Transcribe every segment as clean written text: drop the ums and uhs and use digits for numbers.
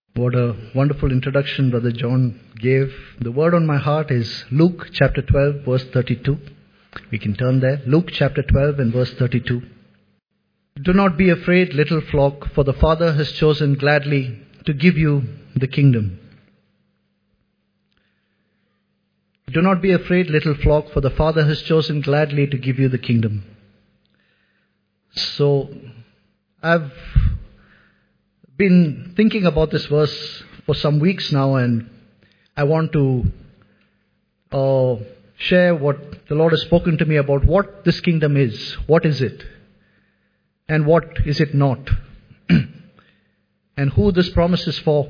What a wonderful introduction Brother John gave. The word on my heart is Luke chapter 12 verse 32. We can turn there. Luke chapter 12 and verse 32. Do not be afraid, little flock, for the Father has chosen gladly to give you the kingdom. Do not be afraid, little flock, for the Father has chosen gladly to give you the kingdom. So, I've been thinking about this verse for some weeks now, and I want to share what the Lord has spoken to me about what this kingdom is. What is it? And what is it not? And who this promise is for?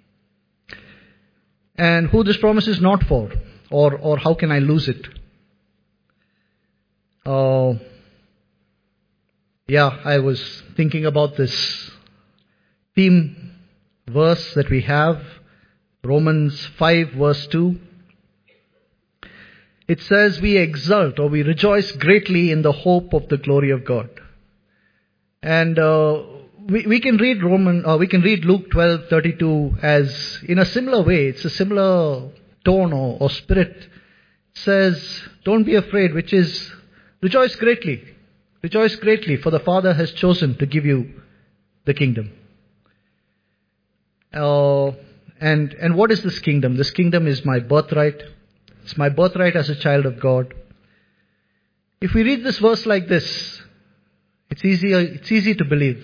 And who this promise is not for? Or how can I lose it? I was thinking about this theme verse that we have, Romans 5 verse 2. It says, we exult or we rejoice greatly in the hope of the glory of God. And we can read Luke 12:32 as in a similar way. It's a similar tone or spirit. It says, don't be afraid, which is rejoice greatly. Rejoice greatly, for the Father has chosen to give you the kingdom. And what is this kingdom? This kingdom is my birthright. It's my birthright as a child of God. If we read this verse like this, it's easy to believe.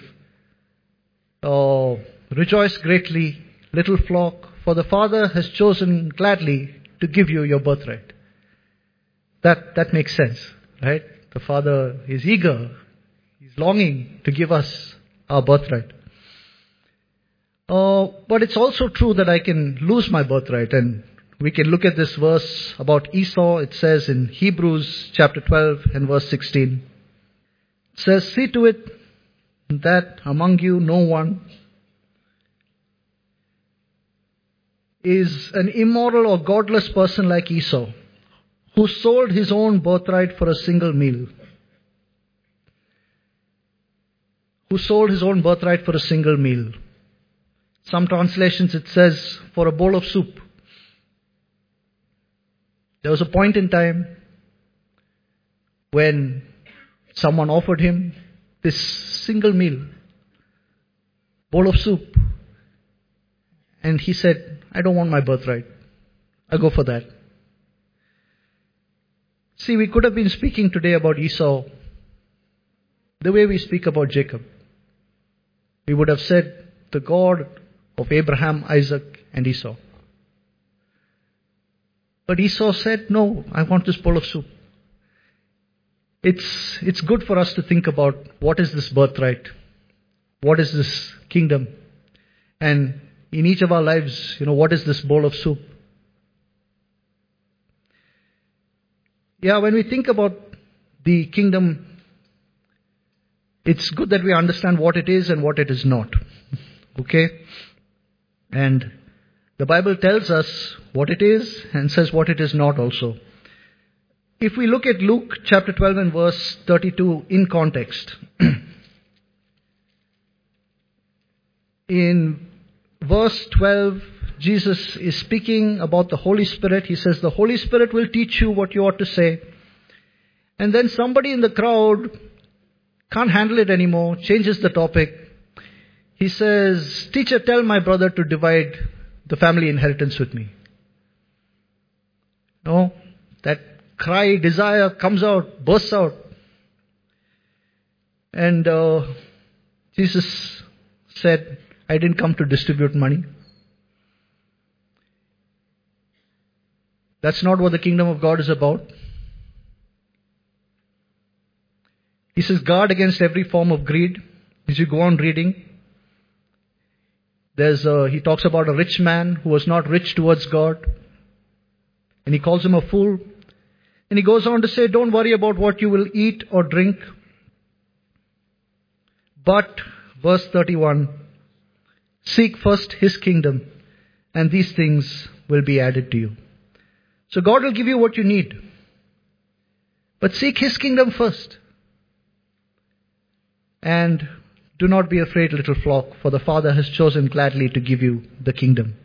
Rejoice greatly, little flock, for the Father has chosen gladly to give you your birthright. That makes sense, right? The Father is eager. He's longing to give us our birthright. But it's also true that I can lose my birthright. And we can look at this verse about Esau. It says in Hebrews chapter 12 and verse 16. It says, see to it that among you no one is an immoral or godless person like Esau, who sold his own birthright for a single meal. Who sold his own birthright for a single meal. Some translations it says for a bowl of soup. There was a point in time when someone offered him this single meal, bowl of soup. And he said, I don't want my birthright. I'll go for that. See, we could have been speaking today about Esau the way we speak about Jacob. We would have said, the God of Abraham, Isaac, and Esau. But Esau said, no, I want this bowl of soup. It's good for us to think about what is this birthright? What is this kingdom? And in each of our lives, what is this bowl of soup? When we think about the kingdom, it's good that we understand what it is and what it is not. Okay? And the Bible tells us what it is and says what it is not also. If we look at Luke chapter 12 and verse 32 in context, in verse 12, Jesus is speaking about the Holy Spirit. He says, the Holy Spirit will teach you what you ought to say. And then somebody in the crowd can't handle it anymore, changes the topic. He says, teacher, tell my brother to divide the family inheritance with me. No, that cry, desire comes out, bursts out. And Jesus said, I didn't come to distribute money. That's not what the kingdom of God is about. He says, guard against every form of greed. As you go on reading, he talks about a rich man who was not rich towards God. And he calls him a fool. And he goes on to say, don't worry about what you will eat or drink. But, verse 31, seek first His kingdom, and these things will be added to you. So God will give you what you need. But seek His kingdom first. And Do not be afraid, little flock, for the Father has chosen gladly to give you the kingdom.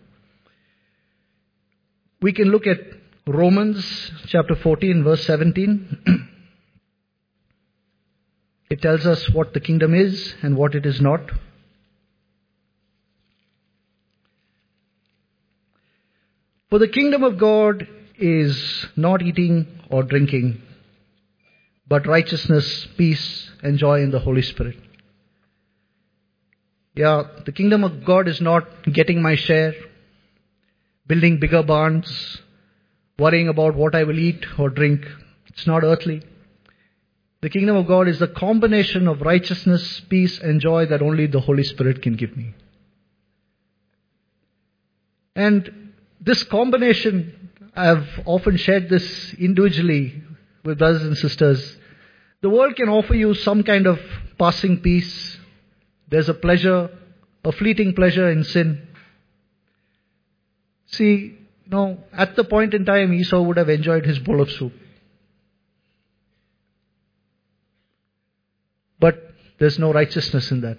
We can look at Romans chapter 14, verse 17. It tells us what the kingdom is and what it is not. For the kingdom of God is not eating or drinking, but righteousness, peace, and joy in the Holy Spirit. Yeah, the kingdom of God is not getting my share, building bigger barns, worrying about what I will eat or drink. It's not earthly. The kingdom of God is the combination of righteousness, peace, and joy that only the Holy Spirit can give me. And this combination, I've often shared this individually with brothers and sisters. The world can offer you some kind of passing peace. There's a pleasure, a fleeting pleasure in sin. See, at the point in time, Esau would have enjoyed his bowl of soup. But there's no righteousness in that.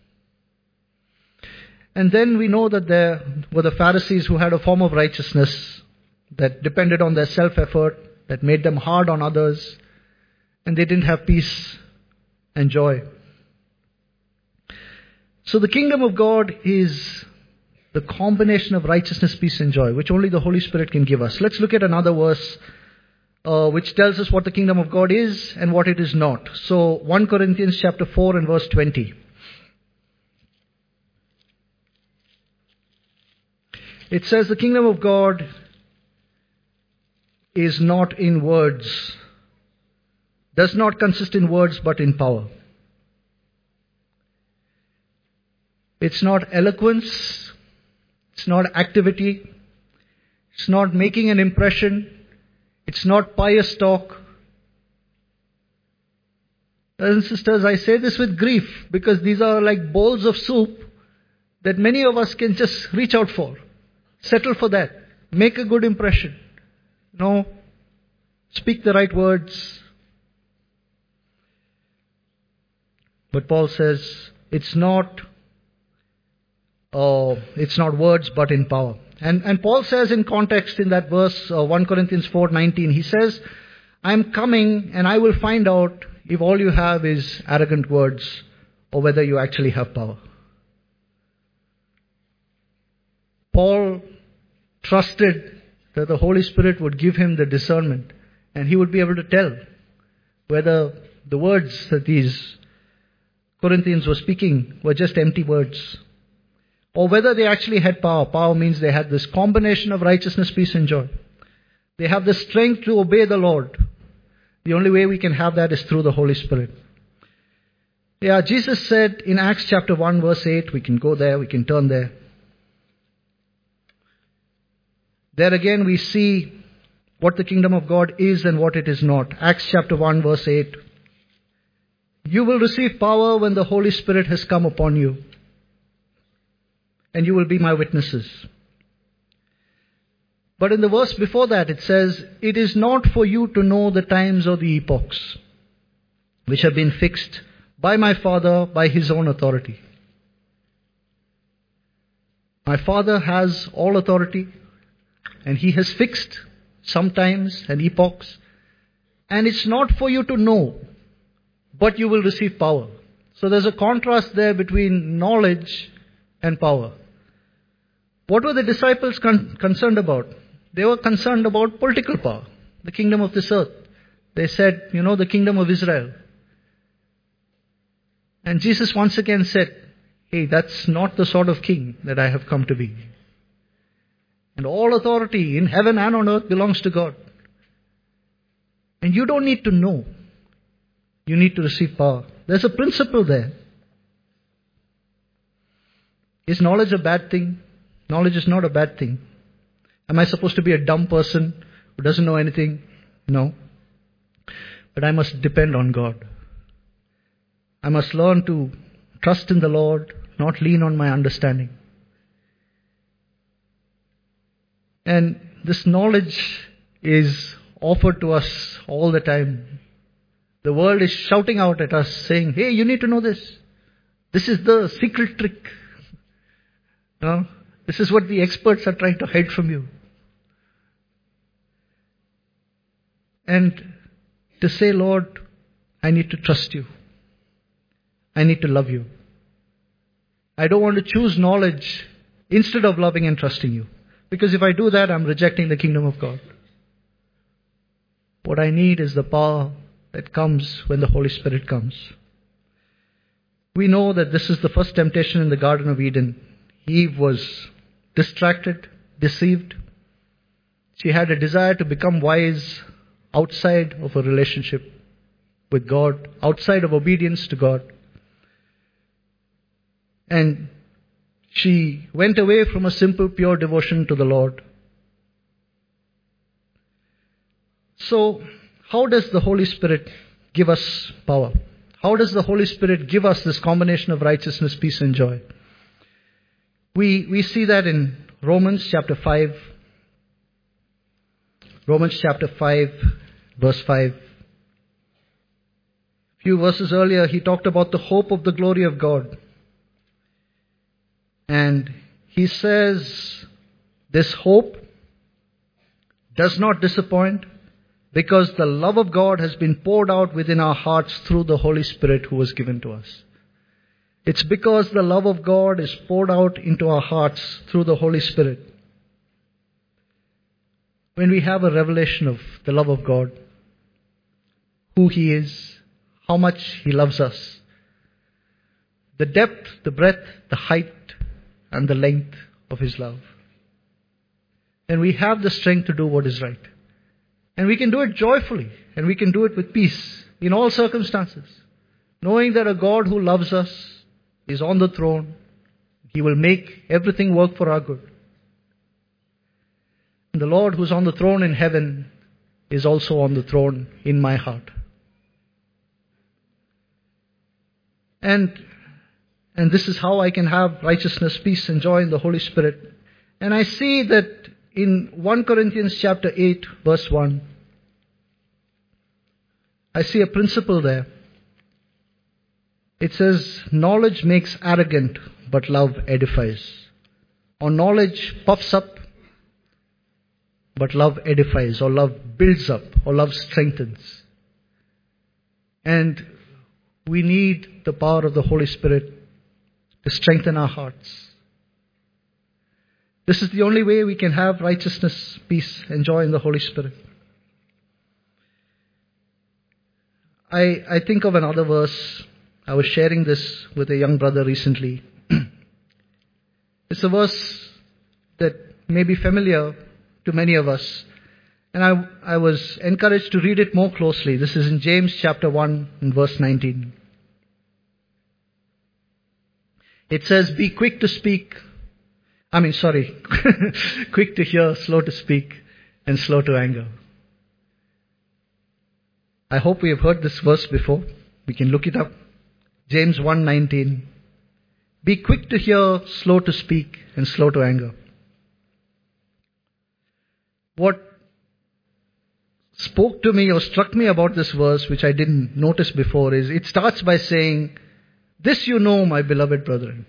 And then we know that there were the Pharisees who had a form of righteousness that depended on their self-effort, that made them hard on others, and they didn't have peace and joy. So the kingdom of God is the combination of righteousness, peace, and joy, which only the Holy Spirit can give us. Let's look at another verse which tells us what the kingdom of God is and what it is not. So 1 Corinthians chapter 4 and verse 20. It says the kingdom of God is not in words, does not consist in words but in power. It's not eloquence, it's not activity, it's not making an impression, it's not pious talk. Brothers and sisters, I say this with grief because these are like bowls of soup that many of us can just reach out for. Settle for that. Make a good impression. Speak the right words. But Paul says it's not words but in power. And Paul says in context in that verse 1 Corinthians 4:19, he says, I am coming and I will find out if all you have is arrogant words or whether you actually have power. Paul trusted that the Holy Spirit would give him the discernment and he would be able to tell whether the words that these Corinthians were speaking were just empty words or whether they actually had power. Power means they had this combination of righteousness, peace, and joy. They have the strength to obey the Lord. The only way we can have that is through the Holy Spirit. Yeah, Jesus said in Acts chapter 1 verse 8, we can go there, we can turn there. There again we see what the kingdom of God is and what it is not. Acts chapter 1 verse 8. You will receive power when the Holy Spirit has come upon you, and you will be my witnesses. But in the verse before that it says, it is not for you to know the times or the epochs which have been fixed by my Father by his own authority. My Father has all authority and he has fixed some times and epochs, and it's not for you to know, but you will receive power. So there's a contrast there between knowledge and power. What were the disciples concerned about? They were concerned about political power, the kingdom of this earth. They said, the kingdom of Israel. And Jesus once again said, hey, that's not the sort of king that I have come to be. And all authority in heaven and on earth belongs to God. And you don't need to know. You need to receive power. There's a principle there. Is knowledge a bad thing? Knowledge is not a bad thing. Am I supposed to be a dumb person who doesn't know anything? No. But I must depend on God. I must learn to trust in the Lord, not lean on my understanding. And this knowledge is offered to us all the time. The world is shouting out at us saying, hey, you need to know this. This is the secret trick. No? This is what the experts are trying to hide from you. And to say, Lord, I need to trust you. I need to love you. I don't want to choose knowledge instead of loving and trusting you. Because if I do that, I'm rejecting the kingdom of God. What I need is the power that comes when the Holy Spirit comes. We know that this is the first temptation in the Garden of Eden. Eve was distracted, deceived. She had a desire to become wise outside of a relationship with God, outside of obedience to God. And she went away from a simple, pure devotion to the Lord. So, how does the Holy Spirit give us power? How does the Holy Spirit give us this combination of righteousness, peace, and joy? We see that in Romans chapter 5. Romans chapter 5, verse 5. A few verses earlier, he talked about the hope of the glory of God. And he says, this hope does not disappoint because the love of God has been poured out within our hearts through the Holy Spirit who was given to us. It's because the love of God is poured out into our hearts through the Holy Spirit. When we have a revelation of the love of God, who He is, how much He loves us, the depth, the breadth, the height, and the length of His love, then we have the strength to do what is right. And we can do it joyfully, and we can do it with peace in all circumstances, knowing that a God who loves us is on the throne. He will make everything work for our good. And the Lord who's on the throne in heaven is also on the throne in my heart. And this is how I can have righteousness, peace, and joy in the Holy Spirit. And I see that in 1 Corinthians chapter 8, verse 1, I see a principle there. It says, knowledge makes arrogant, but love edifies. Or knowledge puffs up, but love edifies, or love builds up, or love strengthens. And we need the power of the Holy Spirit to strengthen our hearts. This is the only way we can have righteousness, peace, and joy in the Holy Spirit. I think of another verse. I was sharing this with a young brother recently. It's a verse that may be familiar to many of us. And I was encouraged to read it more closely. This is in James chapter 1 and verse 19. It says, be quick to speak. Quick to hear, slow to speak, and slow to anger. I hope we have heard this verse before. We can look it up. James 1:19. Be quick to hear, slow to speak, and slow to anger. What spoke to me or struck me about this verse, which I didn't notice before, is it starts by saying, this you know, my beloved brethren.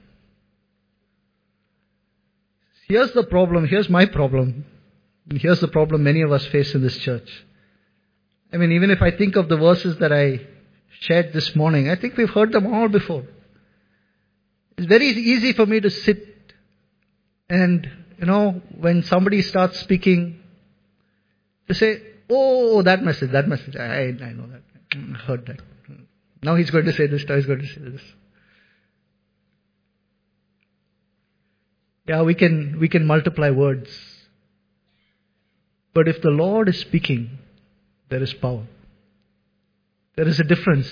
Here's the problem, here's my problem, and here's the problem many of us face in this church. I mean, even if I think of the verses that I shared this morning, I think we've heard them all before. It's very easy for me to sit and, when somebody starts speaking, to say, oh, that message, I know that, I heard that. Now he's going to say this, now he's going to say this. Yeah, we can multiply words. But if the Lord is speaking, there is power. There is a difference.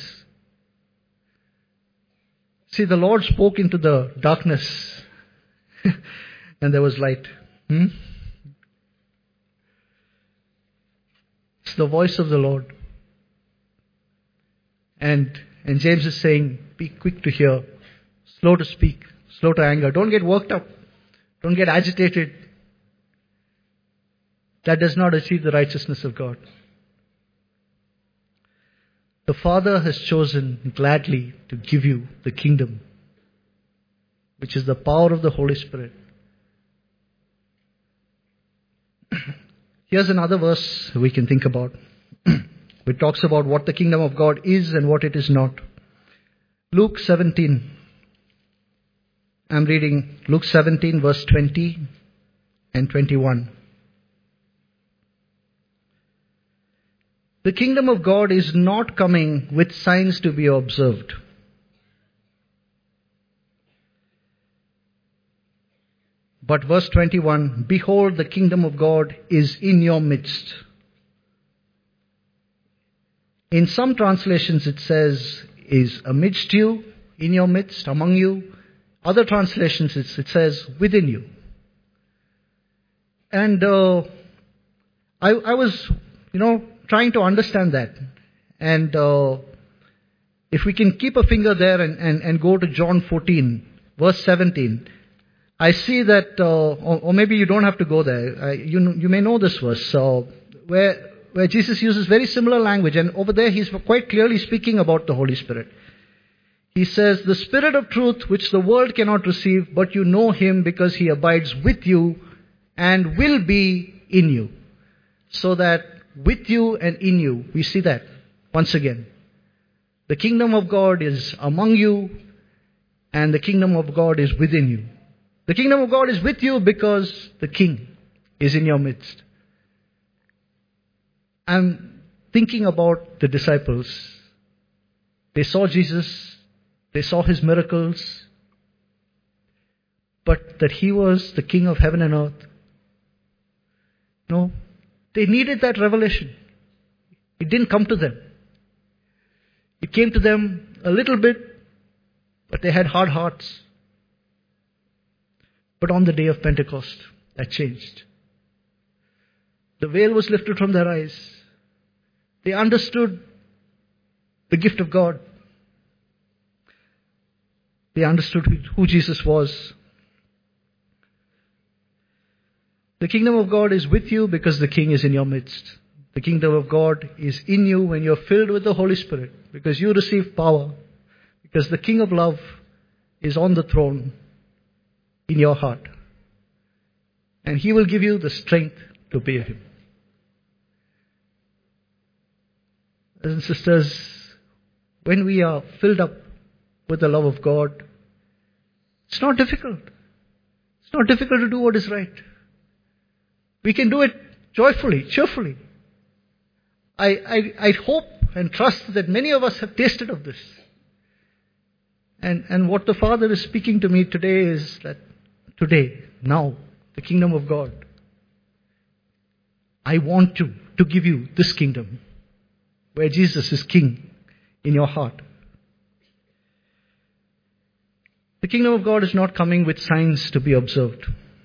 See, the Lord spoke into the darkness and there was light. It's the voice of the Lord. And James is saying, be quick to hear, slow to speak, slow to anger. Don't get worked up. Don't get agitated. That does not achieve the righteousness of God. The Father has chosen gladly to give you the kingdom which is the power of the Holy Spirit. Here's another verse we can think about. It talks about what the kingdom of God is and what it is not. Luke 17. I'm reading Luke 17 verse 20 and 21. The kingdom of God is not coming with signs to be observed. But verse 21, behold, the kingdom of God is in your midst. In some translations it says, is amidst you, in your midst, among you. Other translations it says, within you. And I was, trying to understand that. And if we can keep a finger there and go to John 14, verse 17, I see that, or maybe you don't have to go there. You may know this verse, where Jesus uses very similar language, and over there he's quite clearly speaking about the Holy Spirit. He says, the Spirit of truth which the world cannot receive, but you know him because he abides with you and will be in you. So that with you and in you, we see that once again. The kingdom of God is among you and the kingdom of God is within you. The kingdom of God is with you because the King is in your midst. I'm thinking about the disciples. They saw Jesus. They saw his miracles. But that he was the King of heaven and earth. No. They needed that revelation. It didn't come to them. It came to them a little bit, but they had hard hearts. But on the day of Pentecost, that changed. The veil was lifted from their eyes. They understood the gift of God. They understood who Jesus was. The kingdom of God is with you because the King is in your midst. The kingdom of God is in you when you're filled with the Holy Spirit, because you receive power, because the King of love is on the throne in your heart. And he will give you the strength to obey him. Brothers and sisters, when we are filled up with the love of God, it's not difficult. It's not difficult to do what is right. We can do it joyfully, cheerfully. I hope and trust that many of us have tasted of this. And what the Father is speaking to me today is that today, now, the kingdom of God, I want to give you this kingdom where Jesus is King in your heart. The kingdom of God is not coming with signs to be observed.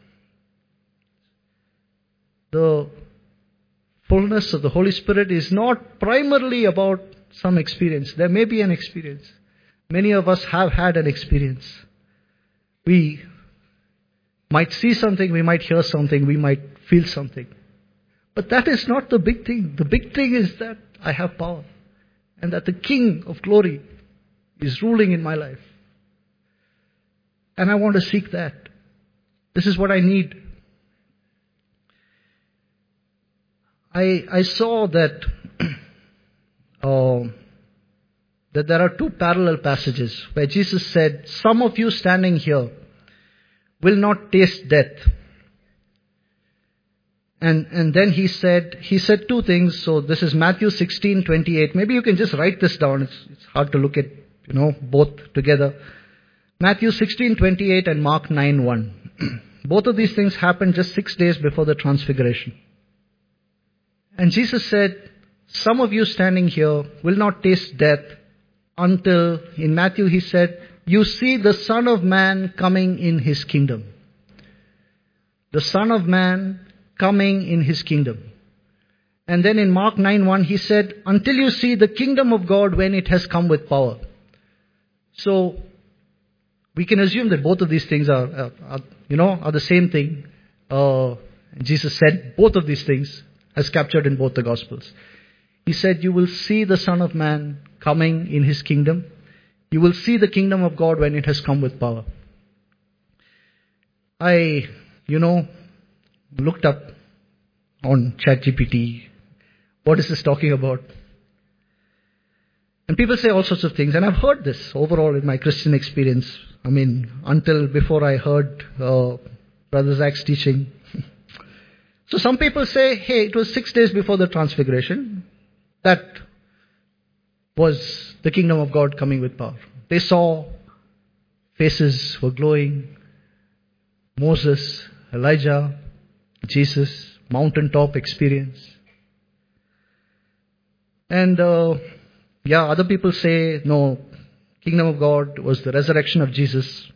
The fullness of the Holy Spirit is not primarily about some experience. There may be an experience. Many of us have had an experience. We might see something, we might hear something, we might feel something. But that is not the big thing. The big thing is that I have power and that the King of glory is ruling in my life. And I want to seek that. This is what I need. I saw that that there are two parallel passages where Jesus said, some of you standing here will not taste death. And then he said two things. So this is Matthew 16:28. Maybe you can just write this down. It's hard to look at, both together. Matthew 16:28 and Mark 9:1. Both of these things happened just 6 days before the transfiguration. And Jesus said, some of you standing here will not taste death until, in Matthew he said, you see the Son of Man coming in his kingdom. The Son of Man coming in his kingdom. And then in Mark 9:1 he said, until you see the kingdom of God when it has come with power. So we can assume that both of these things are the same thing. Jesus said both of these things, as captured in both the Gospels. He said, you will see the Son of Man coming in his kingdom. You will see the kingdom of God when it has come with power. I, looked up on ChatGPT, what is this talking about? And people say all sorts of things, and I've heard this overall in my Christian experience. Until before I heard Brother Zach's teaching. So some people say, hey, it was 6 days before the transfiguration. That was the kingdom of God coming with power. They saw faces were glowing. Moses, Elijah, Jesus, mountaintop experience. And other people say, no, kingdom of God was the resurrection of Jesus.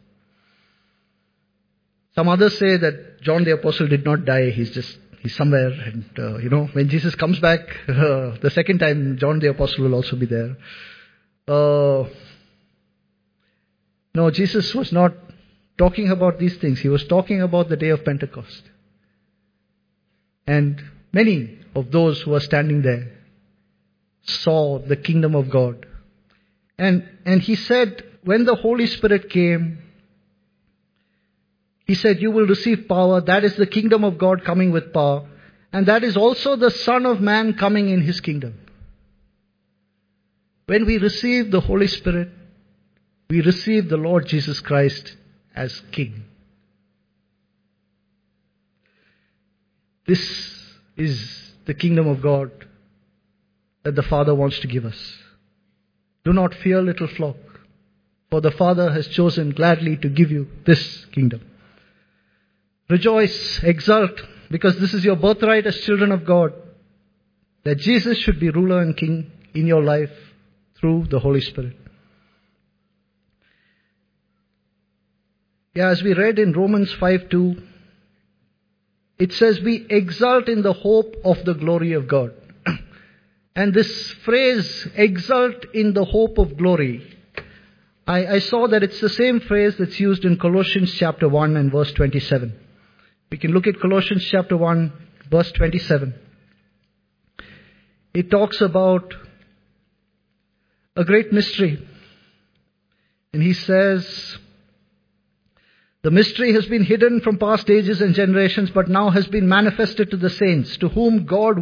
Some others say that John the Apostle did not die. He's somewhere. And, when Jesus comes back the second time, John the Apostle will also be there. No, Jesus was not talking about these things. He was talking about the day of Pentecost. And many of those who were standing there saw the kingdom of God. And he said, when the Holy Spirit came, he said, you will receive power. That is the kingdom of God coming with power. And that is also the Son of Man coming in his kingdom. When we receive the Holy Spirit, we receive the Lord Jesus Christ as King. This is the kingdom of God that the Father wants to give us. Do not fear, little flock, for the Father has chosen gladly to give you this kingdom. Rejoice, exult, because this is your birthright as children of God, that Jesus should be ruler and king in your life through the Holy Spirit. As we read in Romans 5:2, it says, we exult in the hope of the glory of God. And this phrase, exult in the hope of glory, I saw that it's the same phrase that's used in Colossians chapter 1 and verse 27. We can look at Colossians chapter 1, verse 27. It talks about a great mystery. And he says, the mystery has been hidden from past ages and generations, but now has been manifested to the saints, to whom God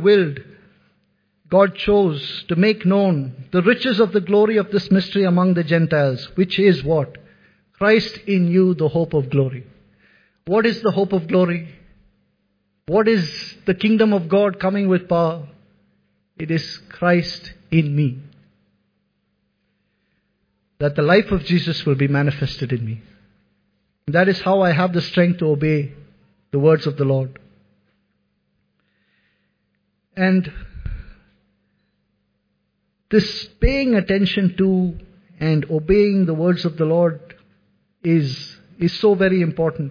chose to make known the riches of the glory of this mystery among the Gentiles, which is what? Christ in you, the hope of glory. What is the hope of glory? What is the kingdom of God coming with power? It is Christ in me. That the life of Jesus will be manifested in me. That is how I have the strength to obey the words of the Lord. And this paying attention to and obeying the words of the Lord is so very important.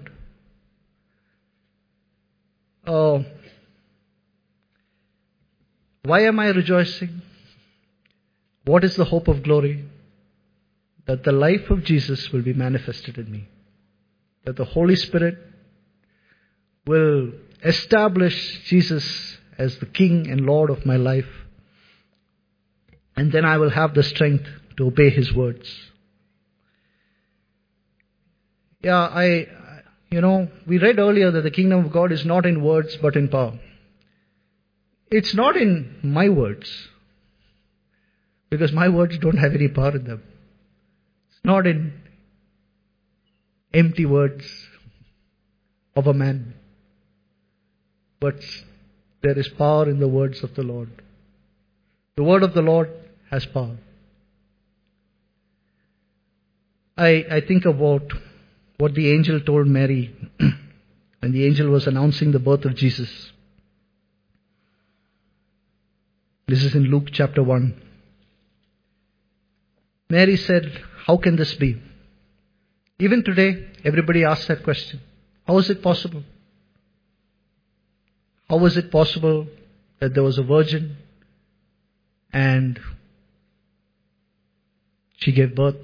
Why am I rejoicing? What is the hope of glory? That the life of Jesus will be manifested in me. That the Holy Spirit will establish Jesus as the King and Lord of my life. And then I will have the strength to obey His words. We read earlier that the kingdom of God is not in words but in power. It's not in my words, because my words don't have any power in them. It's not in empty words of a man, but there is power in the words of the Lord. The word of the Lord has power. I think about what the angel told Mary when the angel was announcing the birth of Jesus. This is in Luke chapter 1. Mary said, how can this be? Even today, everybody asks that question. How is it possible? How was it possible that there was a virgin and she gave birth?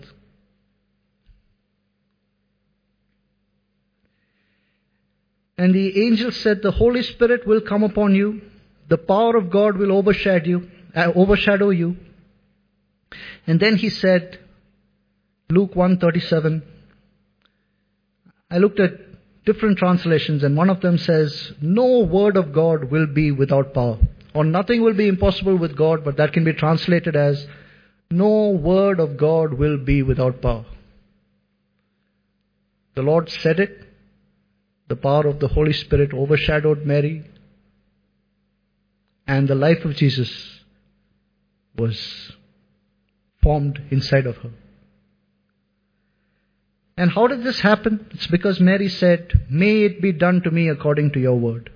And the angel said, the Holy Spirit will come upon you. The power of God will overshadow you. And then he said, Luke 1:37. I looked at different translations, and one of them says, no word of God will be without power. Or nothing will be impossible with God, but that can be translated as, no word of God will be without power. The Lord said it. The power of the Holy Spirit overshadowed Mary. And the life of Jesus was formed inside of her. And how did this happen? It's because Mary said, may it be done to me according to your word.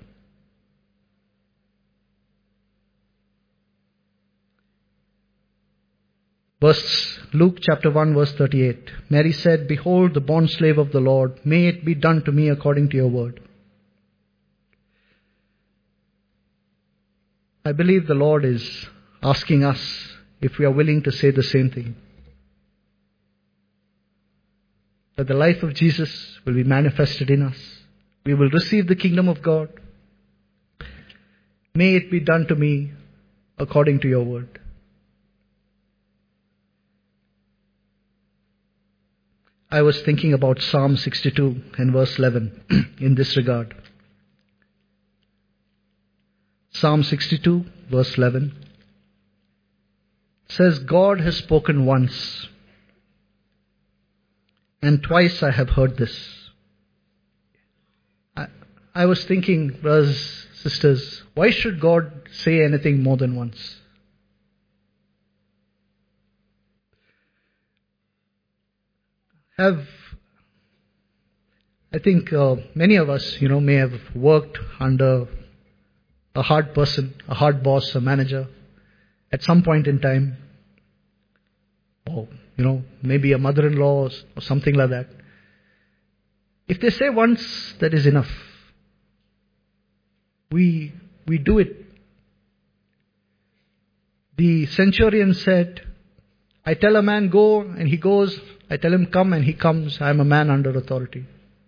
Luke chapter 1 verse 38. Mary said, behold the bondslave of the Lord, may it be done to me according to your word. I believe the Lord is asking us if we are willing to say the same thing. That the life of Jesus will be manifested in us. We will receive the kingdom of God. May it be done to me according to your word. I was thinking about Psalm 62 and verse 11 in this regard. Psalm 62 verse 11 says, God has spoken once, and twice I have heard this. I was thinking, brothers, sisters, why should God say anything more than once? I think many of us, may have worked under a hard person, a hard boss, a manager, at some point in time. Or, maybe a mother-in-law or something like that. If they say once, that is enough. We do it. The centurion said, I tell a man go and he goes. I tell him come and he comes. I am a man under authority.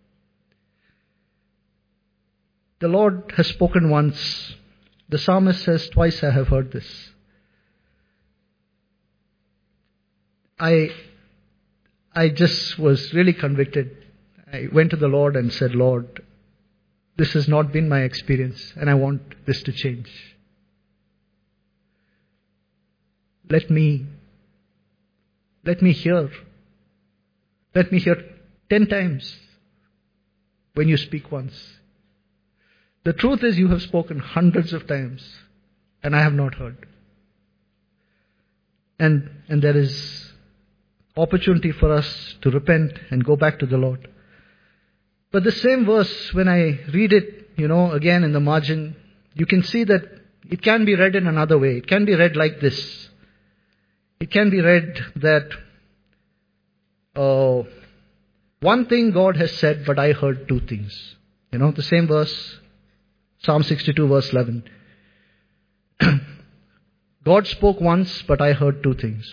The Lord has spoken once. The psalmist says, twice I have heard this. I just was really convicted. I went to the Lord and said, Lord, this has not been my experience and I want this to change. Let me hear. Let me hear 10 times when you speak once. The truth is you have spoken hundreds of times and I have not heard. And there is opportunity for us to repent and go back to the Lord. But the same verse, when I read it, again in the margin, you can see that it can be read in another way. It can be read like this. It can be read that one thing God has said, but I heard two things. The same verse, Psalm 62 verse 11. God spoke once, but I heard two things.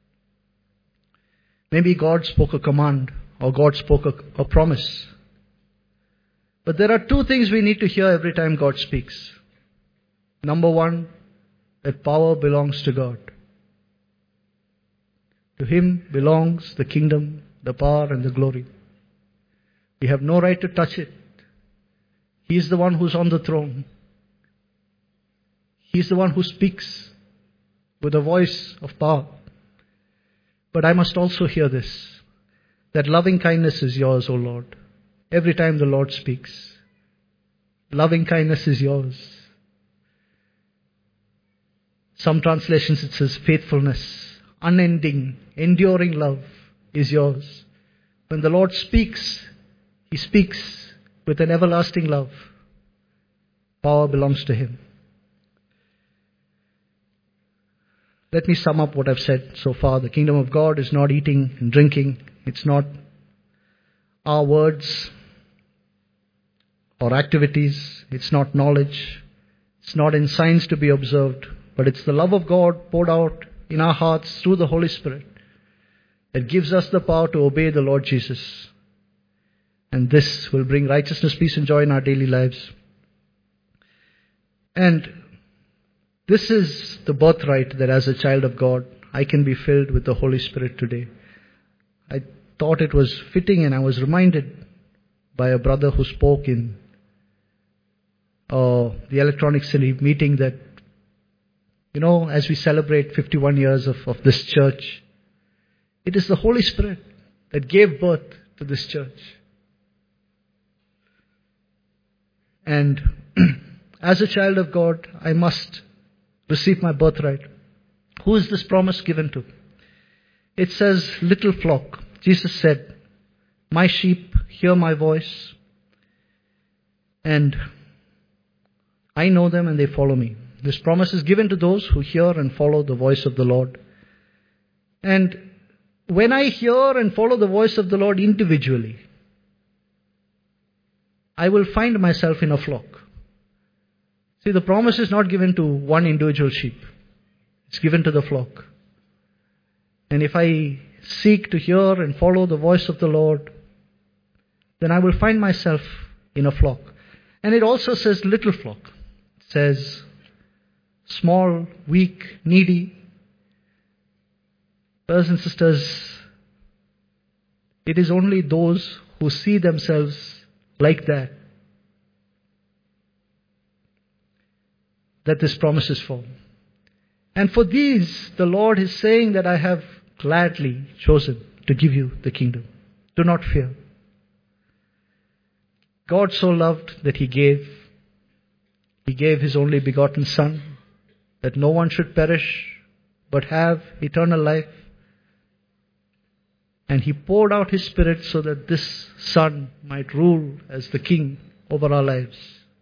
Maybe God spoke a command or God spoke a promise. But there are two things we need to hear every time God speaks. Number one, that power belongs to God. To Him belongs the kingdom, the power and the glory. We have no right to touch it. He is the one who's on the throne. He is the one who speaks with a voice of power. But I must also hear this, that loving kindness is yours, O Lord. Every time the Lord speaks, loving kindness is yours. Some translations it says faithfulness, unending, enduring love is yours. When the Lord speaks, He speaks with an everlasting love. Power belongs to Him. Let me sum up what I've said so far. The kingdom of God is not eating and drinking. It's not our words or activities. It's not knowledge. It's not in signs to be observed. But it's the love of God poured out in our hearts through the Holy Spirit that gives us the power to obey the Lord Jesus. And this will bring righteousness, peace and joy in our daily lives. And this is the birthright that as a child of God, I can be filled with the Holy Spirit today. I thought it was fitting and I was reminded by a brother who spoke in the Electronic City meeting that, as we celebrate 51 years of this church, it is the Holy Spirit that gave birth to this church. And as a child of God, I must receive my birthright. Who is this promise given to? It says, little flock. Jesus said, my sheep hear my voice, and I know them and they follow me. This promise is given to those who hear and follow the voice of the Lord. And when I hear and follow the voice of the Lord individually, I will find myself in a flock. See, the promise is not given to one individual sheep. It's given to the flock. And if I seek to hear and follow the voice of the Lord, then I will find myself in a flock. And it also says little flock. It says small, weak, needy. Brothers and sisters, it is only those who see themselves like that this promise is for. And for these, the Lord is saying that I have gladly chosen to give you the kingdom. Do not fear. God so loved that He gave His only begotten Son, that no one should perish, but have eternal life. And He poured out His Spirit so that this Son might rule as the King over our lives.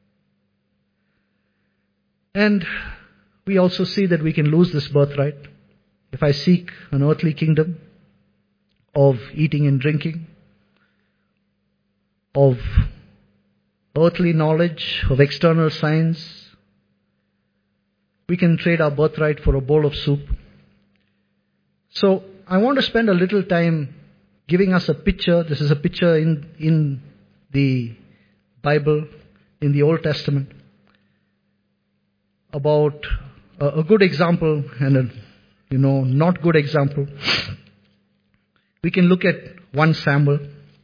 And we also see that we can lose this birthright. If I seek an earthly kingdom of eating and drinking, of earthly knowledge, of external science, we can trade our birthright for a bowl of soup. So I want to spend a little time giving us a picture. This is a picture in the Bible, in the Old Testament, about a good example and a not good example. We can look at 1 Samuel.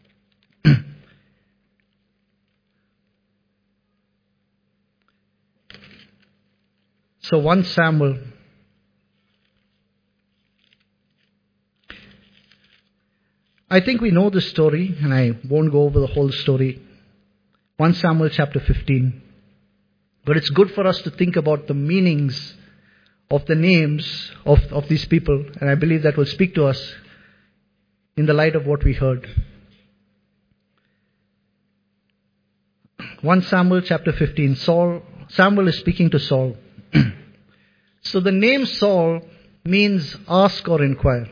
So 1 Samuel. I think we know the story, and I won't go over the whole story. 1 Samuel chapter 15. But it's good for us to think about the meanings of the names of these people, and I believe that will speak to us in the light of what we heard. 1 Samuel chapter 15. Samuel is speaking to Saul. So the name Saul means ask or inquire.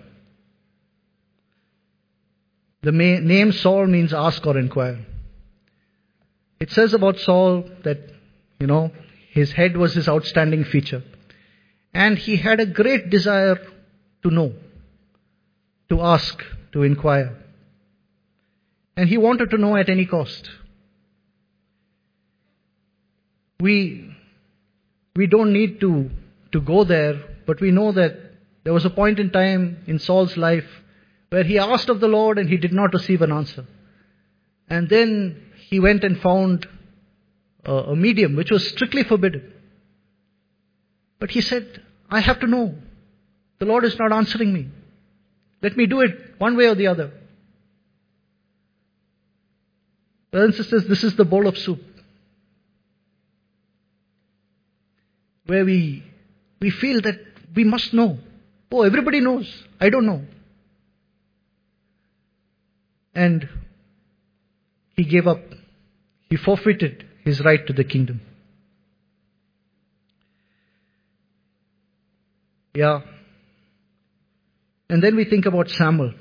The name Saul means ask or inquire. It says about Saul that, his head was his outstanding feature. And he had a great desire to know, to ask, to inquire. And he wanted to know at any cost. We don't need to go there, but we know that there was a point in time in Saul's life where he asked of the Lord and he did not receive an answer. And then he went and found a medium which was strictly forbidden. But he said, I have to know. The Lord is not answering me. Let me do it one way or the other. Brothers and sisters, this is the bowl of soup, where we feel that we must know. Oh, everybody knows. I don't know. And he gave up. He forfeited his right to the kingdom. Yeah. And then we think about Samuel.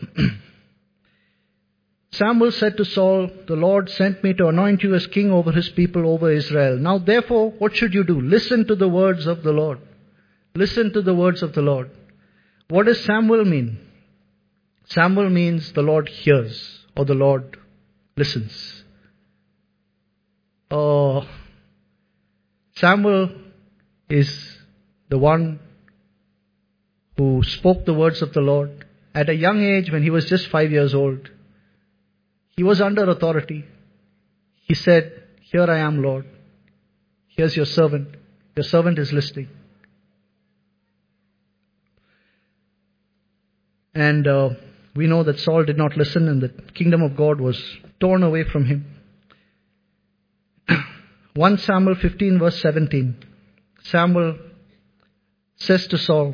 Samuel said to Saul, the Lord sent me to anoint you as king over his people, over Israel. Now therefore, what should you do? Listen to the words of the Lord. Listen to the words of the Lord. What does Samuel mean? Samuel means the Lord hears, or the Lord listens. Samuel is the one who spoke the words of the Lord. At a young age, when he was just 5 years old, he was under authority. he said, "Here I am, Lord. Here's your servant. Your servant is listening." And we know that Saul did not listen, and the kingdom of God was torn away from him. 1 Samuel 15 verse 17. Samuel says to Saul,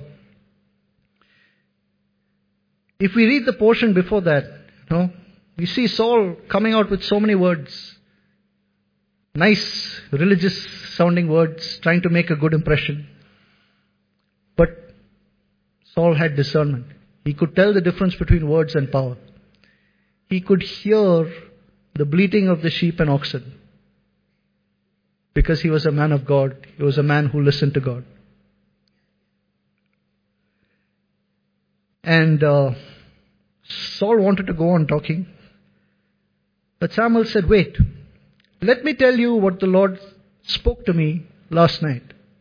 if we read the portion before that, we see Saul coming out with so many words, nice religious sounding words, trying to make a good impression. But Saul had discernment. He could tell the difference between words and power. He could hear the bleating of the sheep and oxen, because he was a man of God. He was a man who listened to God. And Saul wanted to go on talking. But Samuel said, wait, let me tell you what the Lord spoke to me last night.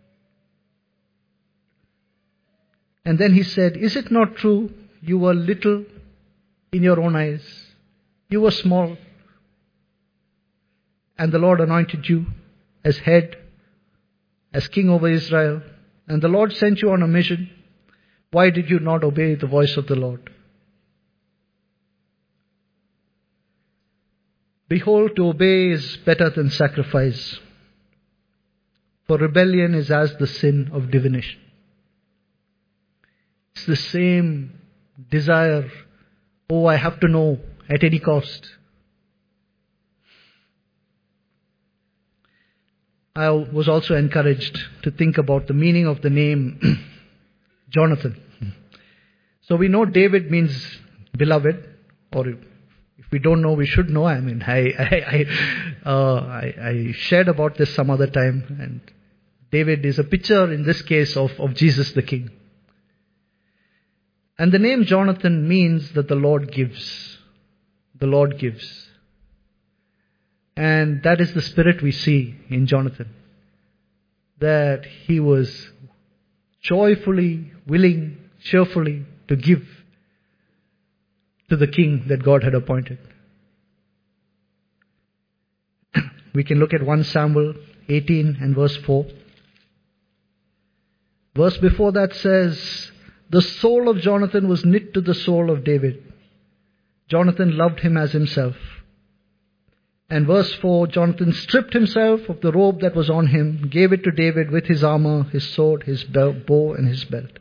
And then he said, is it not true you were little in your own eyes? You were small. And the Lord anointed you as head, as king over Israel. And the Lord sent you on a mission. Why did you not obey the voice of the Lord? Behold, to obey is better than sacrifice, for rebellion is as the sin of divination. It's the same desire, I have to know at any cost. I was also encouraged to think about the meaning of the name Jonathan. So we know David means beloved, or if we don't know, we should know. I mean, I shared about this some other time, and David is a picture in this case of Jesus the King. And the name Jonathan means that the Lord gives. The Lord gives. And that is the spirit we see in Jonathan. That he was joyfully, willing, cheerfully to give to the king that God had appointed. We can look at 1 Samuel 18 and verse 4. Verse before that says, the soul of Jonathan was knit to the soul of David. Jonathan loved him as himself. And verse 4, Jonathan stripped himself of the robe that was on him, gave it to David with his armor, his sword, his bow, and his belt.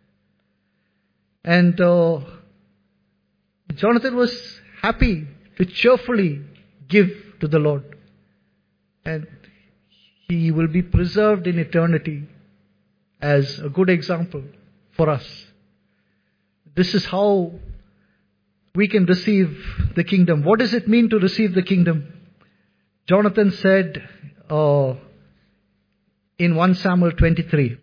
And Jonathan was happy to cheerfully give to the Lord. And he will be preserved in eternity as a good example for us. This is how we can receive the kingdom. What does it mean to receive the kingdom? Jonathan said in 1 Samuel 23,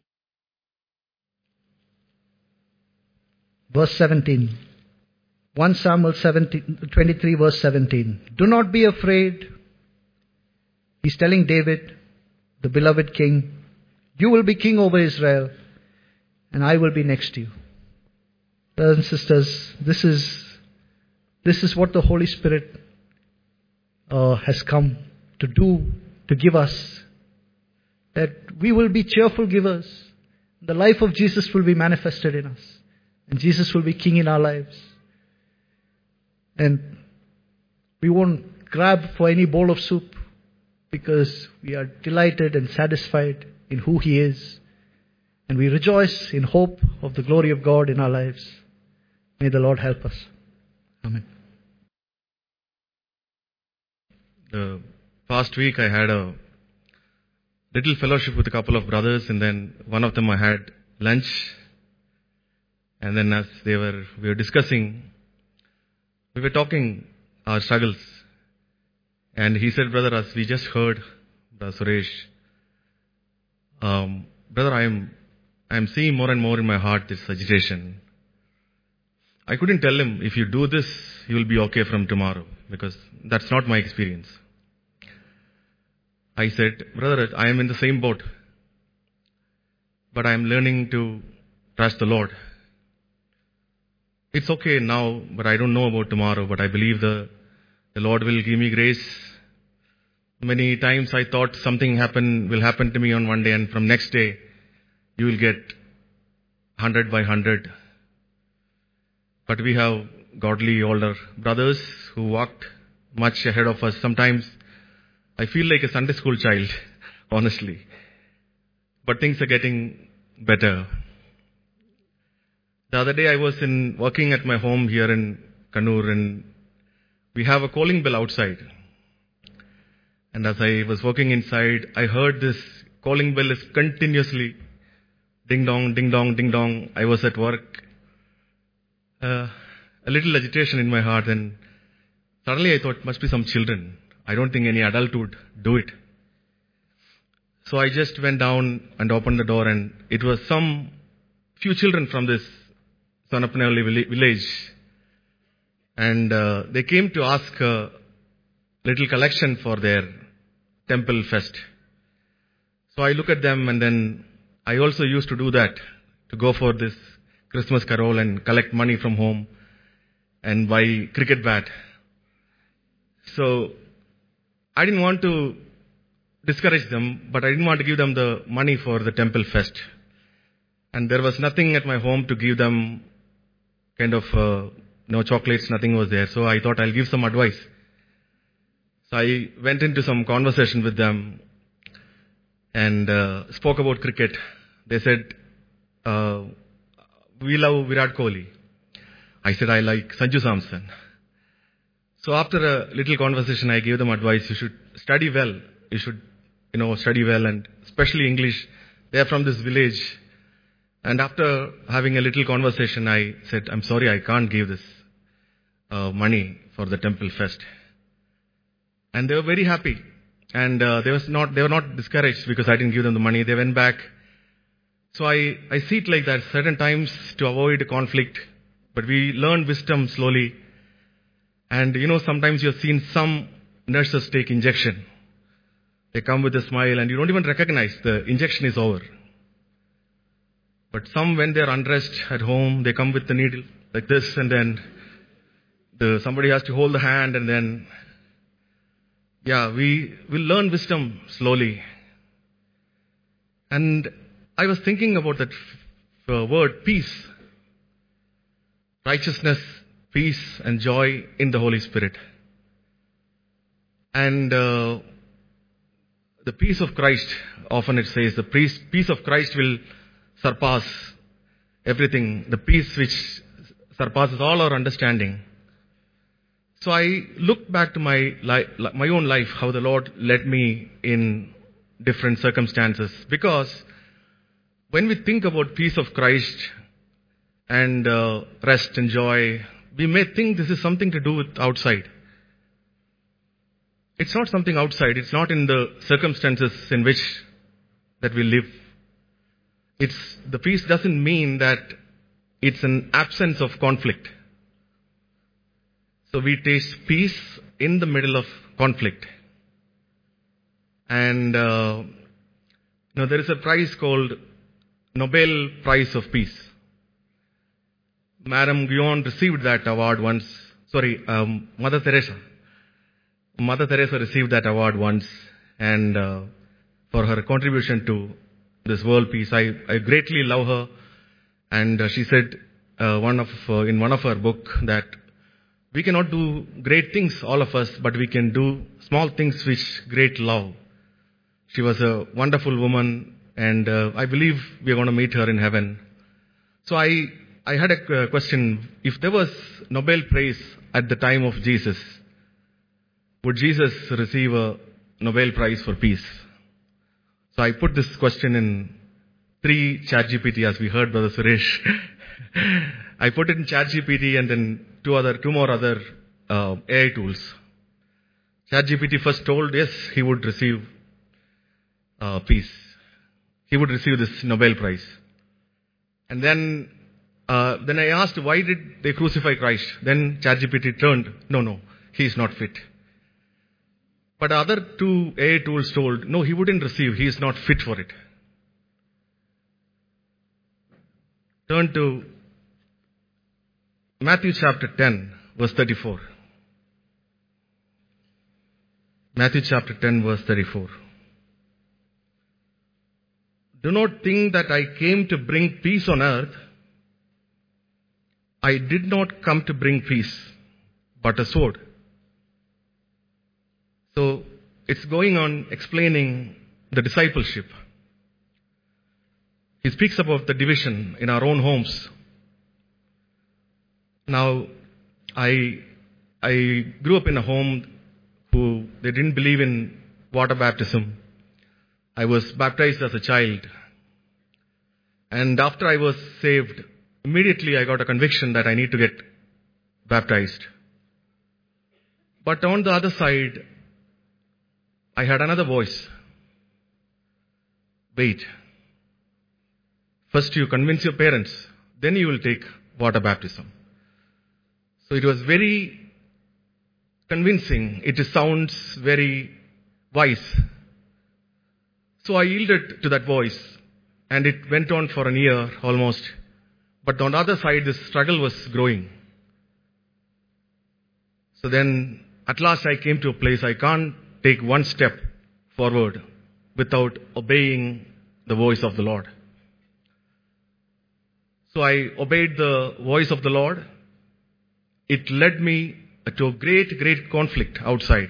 verse 17. 1 Samuel 23 verse 17. Do not be afraid. He's telling David, the beloved king, you will be king over Israel, and I will be next to you. Brothers and sisters, this is what the Holy Spirit has come to do, to give us. That we will be cheerful givers. The life of Jesus will be manifested in us. And Jesus will be king in our lives. And we won't grab for any bowl of soup, because we are delighted and satisfied in who He is. And we rejoice in hope of the glory of God in our lives. May the Lord help us. Amen. The past week I had a little fellowship with a couple of brothers, and then one of them I had lunch. And then as we were discussing, we were talking our struggles. And he said, brother, as we just heard, Brother Suresh, brother, I am seeing more and more in my heart this agitation. I couldn't tell him, if you do this, you will be okay from tomorrow, because that's not my experience. I said, brother, I am in the same boat, but I am learning to trust the Lord. It's okay now, but I don't know about tomorrow, but I believe the Lord will give me grace Many times I thought something will happen to me on one day, and from next day you will get 100 by 100. But we have godly older brothers who walked much ahead of us. Sometimes I feel like a Sunday school child, honestly. But things are getting better. The other day I was working at my home here in Kannur, and we have a calling bell outside. And as I was walking inside, I heard this calling bell is continuously ding dong, ding dong, ding dong. I was at work. A little agitation in my heart, and suddenly I thought, must be some children. I don't think any adult would do it. So I just went down and opened the door, and it was some few children from this Sanapanalli village. And they came to ask a little collection for their temple fest. So I look at them, and then I also used to do that, to go for this Christmas carol and collect money from home and buy cricket bat. So I didn't want to discourage them, but I didn't want to give them the money for the temple fest. And there was nothing at my home to give them, kind of no chocolates, nothing was there. So I thought I'll give some advice. So I went into some conversation with them and spoke about cricket. They said, we love Virat Kohli. I said, I like Sanju Samson. So after a little conversation, I gave them advice. You should study well. You should, study well, and especially English. They are from this village. And after having a little conversation, I said, I'm sorry, I can't give this money for the temple fest. And they were very happy. And they were not discouraged because I didn't give them the money. They went back. So I see it like that, certain times to avoid conflict. But we learn wisdom slowly. And sometimes you've seen some nurses take injection. They come with a smile and you don't even recognize the injection is over. But some, when they're undressed at home, they come with the needle like this, and then somebody has to hold the hand, and then, we will learn wisdom slowly. And I was thinking about that word, peace. Righteousness, peace, and joy in the Holy Spirit. And the peace of Christ, often it says, the peace of Christ will surpass everything. The peace which surpasses all our understanding. So I look back to my own life, how the Lord led me in different circumstances. Because when we think about peace of Christ and rest and joy, we may think this is something to do with outside. It's not something outside. It's not in the circumstances in which that we live. The peace doesn't mean that it's an absence of conflict. So we taste peace in the middle of conflict. And there is a prize called Nobel Prize of Peace. Madame Guyon received that award once. Mother Teresa. Mother Teresa received that award once, and for her contribution to this world peace. I greatly love her, and she said in one of her book that we cannot do great things, all of us, but we can do small things which great love. She was a wonderful woman, and I believe we are going to meet her in heaven. So I had a question. If there was Nobel Prize at the time of Jesus, would Jesus receive a Nobel Prize for peace? So I put this question in 3 ChatGPT, as we heard Brother Suresh. I put it in ChatGPT and then two more other AI tools. ChatGPT first told yes, he would receive peace. He would receive this Nobel Prize. And then I asked, why did they crucify Christ? Then ChatGPT turned, no, he is not fit. But other 2 AI tools told, no, he wouldn't receive, he is not fit for it. Turn to Matthew chapter 10, verse 34. Matthew chapter 10 verse 34. Do not think that I came to bring peace on earth. I did not come to bring peace, but a sword. So it's going on explaining the discipleship. He speaks about the division in our own homes. Now, I grew up in a home who they didn't believe in water baptism. I was baptized as a child. And after I was saved, immediately I got a conviction that I need to get baptized. But on the other side, I had another voice. Wait. First you convince your parents, then you will take water baptism. So it was very convincing. It sounds very wise. So I yielded to that voice. And it went on for a year almost. But on the other side, this struggle was growing. So then, at last I came to a place I can't take one step forward without obeying the voice of the Lord. So I obeyed the voice of the Lord. It led me to a great conflict outside.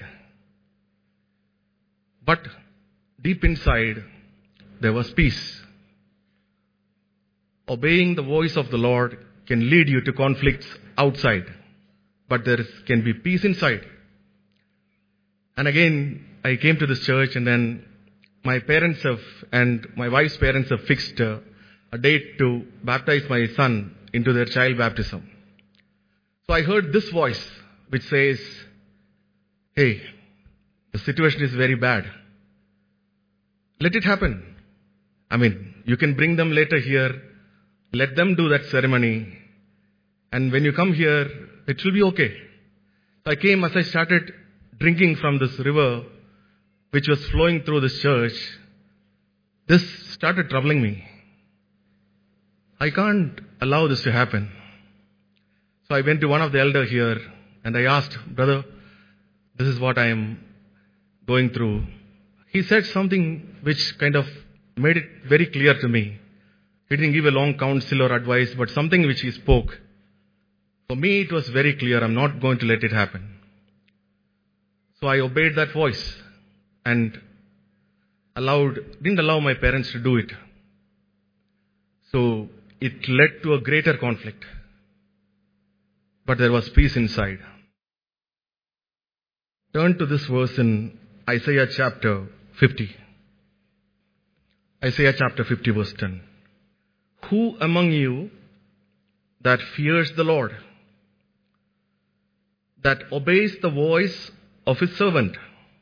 But deep inside, there was peace. Obeying the voice of the Lord can lead you to conflicts outside, but there can be peace inside. And again, I came to this church, and then my parents and my wife's parents have fixed a date to baptize my son into their child baptism. So I heard this voice which says, hey, the situation is very bad. Let it happen. I mean, you can bring them later here. Let them do that ceremony. And when you come here, it will be okay. So I came as I started drinking from this river, which was flowing through this church. This started troubling me. I can't allow this to happen. So I went to one of the elders here and I asked, brother, this is what I am going through. He said something which kind of made it very clear to me. He didn't give a long counsel or advice, but something which he spoke. For me, it was very clear. I'm not going to let it happen. So I obeyed that voice and didn't allow my parents to do it. So it led to a greater conflict. But there was peace inside. Turn to this verse in Isaiah chapter 50. Isaiah chapter 50 verse 10. Who among you that fears the Lord, that obeys the voice of his servant,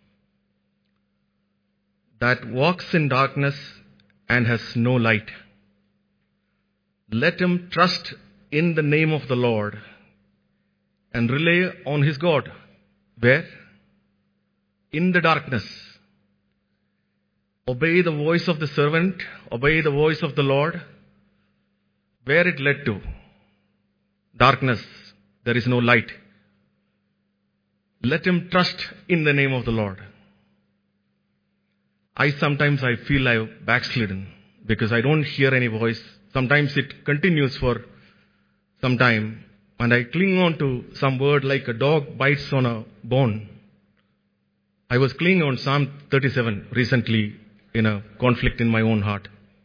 that walks in darkness and has no light? Let him trust in the name of the Lord and rely on his God. Where? In the darkness. Obey the voice of the servant, obey the voice of the Lord. Where it led to? Darkness. There is no light. Let him trust in the name of the Lord. Sometimes I feel I've backslidden because I don't hear any voice. Sometimes it continues for some time and I cling on to some word like a dog bites on a bone. I was clinging on Psalm 37 recently in a conflict in my own heart.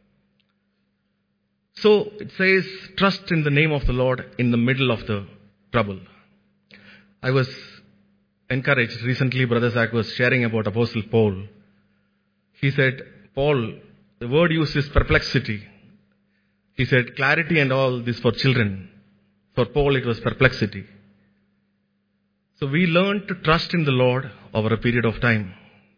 So it says, trust in the name of the Lord in the middle of the trouble. I was encouraged recently, Brother Zach was sharing about Apostle Paul. He said, Paul, the word used is perplexity. He said, clarity and all this for children. For Paul it was perplexity. So we learned to trust in the Lord over a period of time.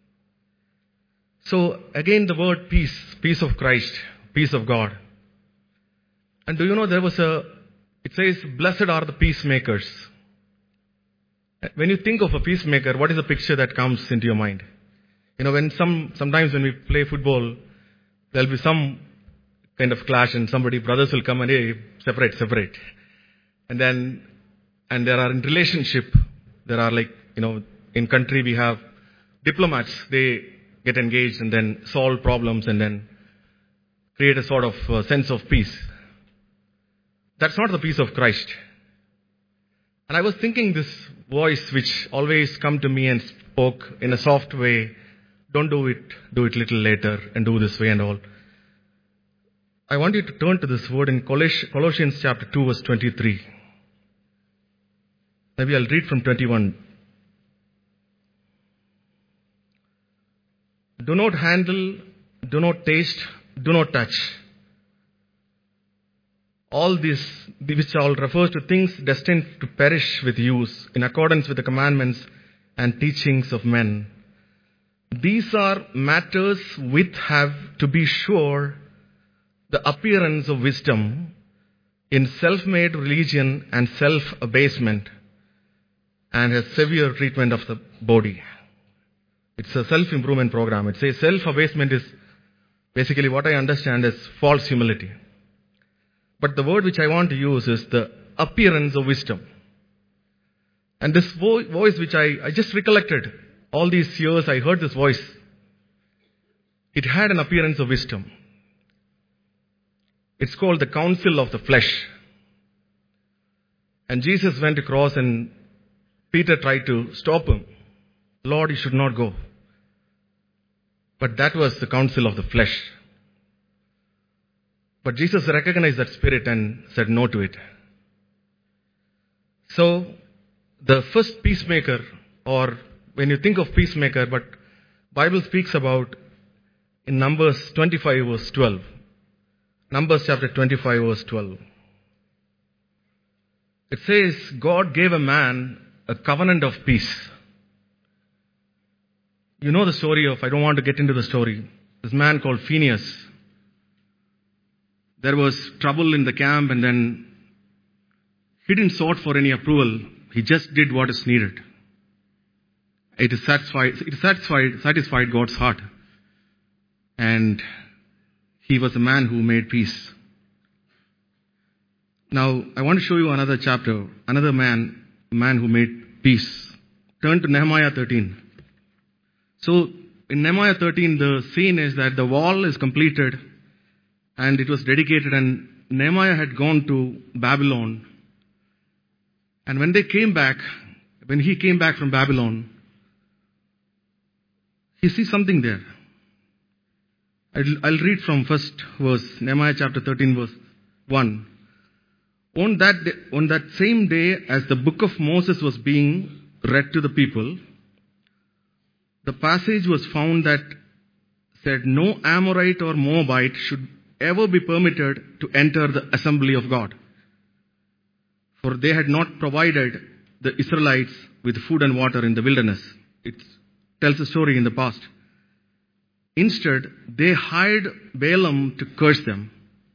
So again the word peace, peace of Christ, peace of God. And do you know it says, blessed are the peacemakers. When you think of a peacemaker, what is the picture that comes into your mind? You know, sometimes when we play football, there'll be some kind of clash and brothers will come and, hey, separate. And there are in relationship, there are in country we have diplomats, they get engaged and then solve problems and then create a sort of sense of peace. That's not the peace of Christ. And I was thinking this voice which always come to me and spoke in a soft way, don't do it little later and do this way and all. I want you to turn to this word in Colossians chapter 2 verse 23. Maybe I'll read from 21. Do not handle, do not taste, do not touch. All this, which all refers to things destined to perish with use in accordance with the commandments and teachings of men. These are matters which have, to be sure, the appearance of wisdom in self-made religion and self-abasement and a severe treatment of the body. It's a self-improvement program. It says self-abasement is basically what I understand as false humility. But the word which I want to use is the appearance of wisdom. And this voice which I just recollected, all these years I heard this voice. It had an appearance of wisdom. It's called the counsel of the flesh. And Jesus went across and Peter tried to stop him. Lord, you should not go. But that was the counsel of the flesh. But Jesus recognized that spirit and said no to it. So, the first peacemaker, or when you think of peacemaker, but Bible speaks about in Numbers 25 verse 12. Numbers chapter 25 verse 12. It says, God gave a man a covenant of peace. You know the story of, I don't want to get into the story, this man called Phinehas. There was trouble in the camp and then he didn't sought for any approval. He just did what is needed. It satisfied God's heart. And he was a man who made peace. Now, I want to show you another chapter, another man who made peace. Turn to Nehemiah 13. So, in Nehemiah 13, the scene is that the wall is completed and it was dedicated, and Nehemiah had gone to Babylon. And when he came back from Babylon, he sees something there. I'll read from first verse, Nehemiah chapter 13 verse 1. On that same day, as the book of Moses was being read to the people, the passage was found that said, no Amorite or Moabite should ever be permitted to enter the assembly of God. For they had not provided the Israelites with food and water in the wilderness. It tells a story in the past. Instead, they hired Balaam to curse them.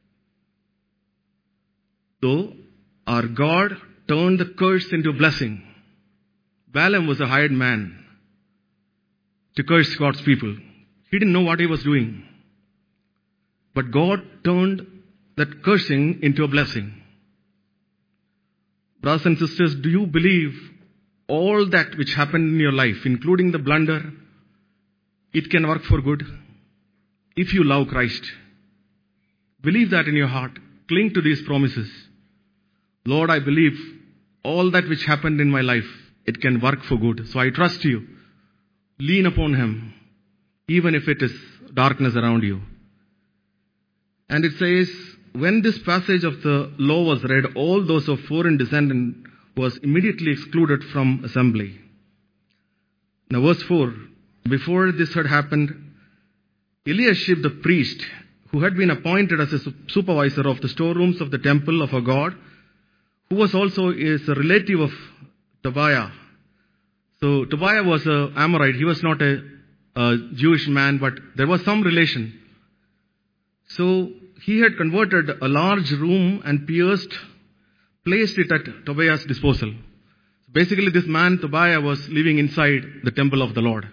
Though our God turned the curse into a blessing. Balaam was a hired man to curse God's people. He didn't know what he was doing. But God turned that cursing into a blessing. Brothers and sisters, do you believe all that which happened in your life, including the blunder, it can work for good? If you love Christ, believe that in your heart. Cling to these promises. Lord, I believe all that which happened in my life, it can work for good. So I trust you. Lean upon Him, even if it is darkness around you. And it says, when this passage of the law was read, all those of foreign descent was immediately excluded from assembly. Now verse 4, before this had happened, Eliashib the priest, who had been appointed as a supervisor of the storerooms of the temple of our God, who was also is a relative of Tobiah. So Tobiah was an Amorite. He was not a Jewish man, but there was some relation. So he had converted a large room and placed it at Tobiah's disposal. Basically, this man, Tobiah, was living inside the temple of the Lord.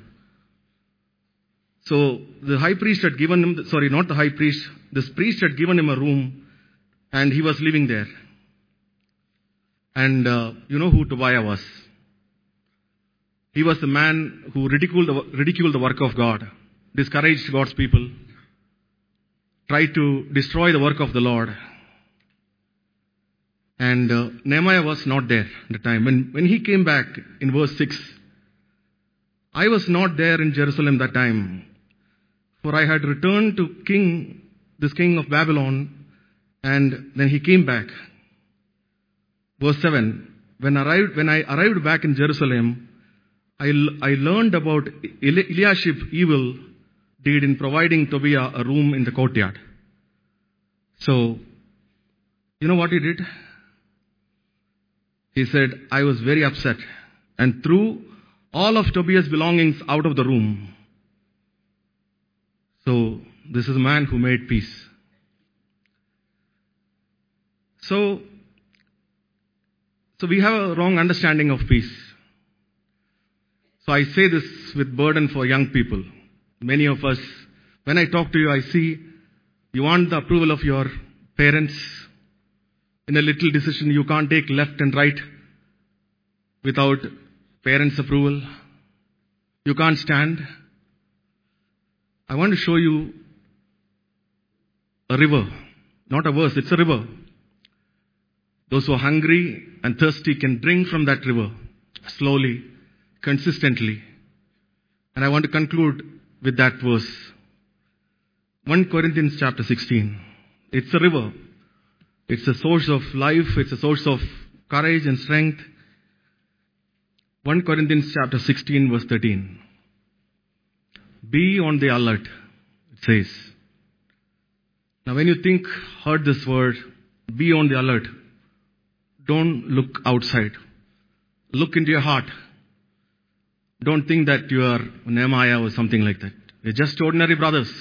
So the high priest had given him, this priest had given him a room and he was living there. And you know who Tobiah was. He was the man who ridiculed the work of God, discouraged God's people, tried to destroy the work of the Lord. And Nehemiah was not there at the time. When he came back in verse 6, I was not there in Jerusalem that time, for I had returned to this king of Babylon, and then he came back. Verse 7, when I arrived back in Jerusalem, I learned about Eliashib's evil deed in providing Tobiah a room in the courtyard. So, you know what he did? He said, I was very upset and threw all of Tobiah's belongings out of the room. So, this is a man who made peace. So we have a wrong understanding of peace. So I say this with burden for young people. Many of us, when I talk to you, I see you want the approval of your parents. In a little decision, you can't take left and right without parents' approval. You can't stand. I want to show you a river. Not a verse, it's a river. Those who are hungry and thirsty can drink from that river slowly, consistently. And I want to conclude with that verse. 1 Corinthians chapter 16. It's a river. It's a source of life. It's a source of courage and strength. 1 Corinthians chapter 16 verse 13. Be on the alert, it says. Now when you heard this word, be on the alert. Don't look outside. Look into your heart. Don't think that you are Nehemiah or something like that. You're just ordinary brothers.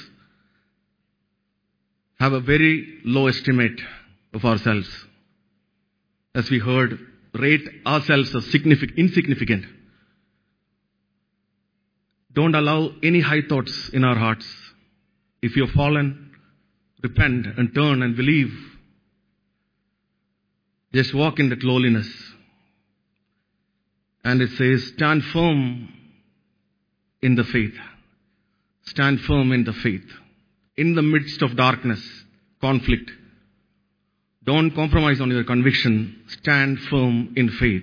Have a very low estimate of ourselves. As we heard, rate ourselves as insignificant. Don't allow any high thoughts in our hearts. If you've fallen, repent and turn and believe. Just walk in that lowliness. And it says, stand firm in the faith. Stand firm in the faith. In the midst of darkness, conflict. Don't compromise on your conviction. Stand firm in faith.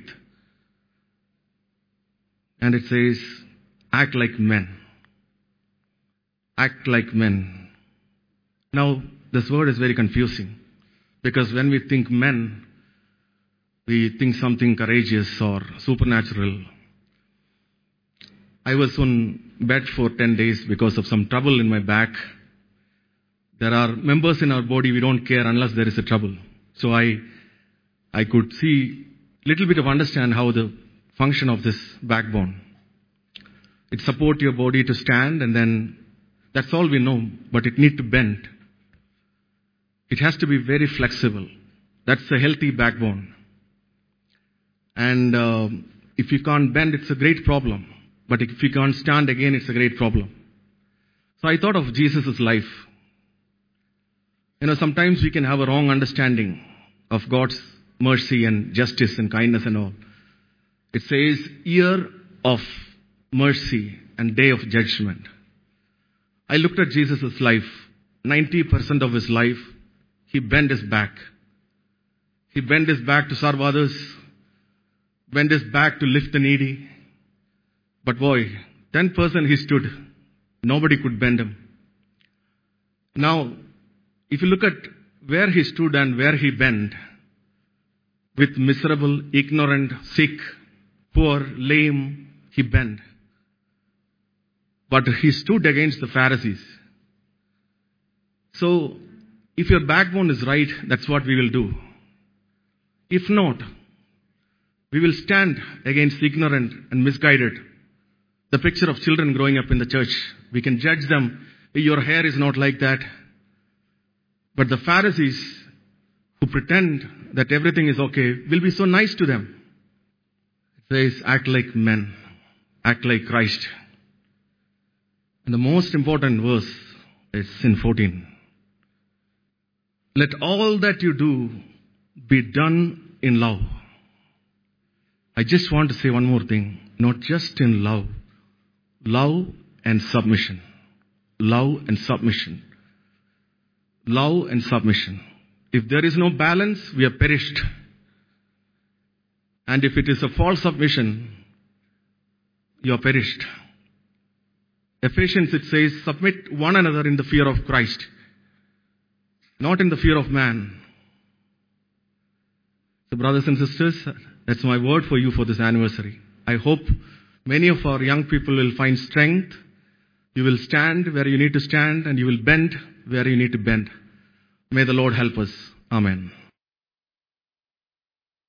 And it says, act like men. Act like men. Now, this word is very confusing. Because when we think men, we think something courageous or supernatural. I was on bed for 10 days because of some trouble in my back. There are members in our body we don't care unless there is a trouble. So I could see little bit of understand how the function of this backbone. It supports your body to stand, and then that's all we know, but it needs to bend. It has to be very flexible. That's a healthy backbone. And if you can't bend, it's a great problem. But if you can't stand again, it's a great problem. So I thought of Jesus' life. Sometimes we can have a wrong understanding of God's mercy and justice and kindness and all. It says, year of mercy and day of judgment. I looked at Jesus' life. 90% of his life, he bent his back. He bent his back to serve others. Bent his back to lift the needy. But boy, 10% he stood. Nobody could bend him. Now, if you look at where he stood and where he bent, with miserable, ignorant, sick, poor, lame, he bent. But he stood against the Pharisees. So, if your backbone is right, that's what we will do. If not, we will stand against ignorant and misguided. The picture of children growing up in the church, we can judge them. Your hair is not like that. But the Pharisees who pretend that everything is okay will be so nice to them. It says, act like men. Act like Christ. And the most important verse is in 14. Let all that you do be done in love. I just want to say one more thing. not just in love. Love and submission. Love and submission. Love and submission. If there is no balance, we are perished. And if it is a false submission, you are perished. Ephesians, it says, submit one another in the fear of Christ, not in the fear of man. So brothers and sisters, that's my word for you for this anniversary. I hope many of our young people will find strength. You will stand where you need to stand, and you will bend where you need to bend. May the Lord help us. Amen.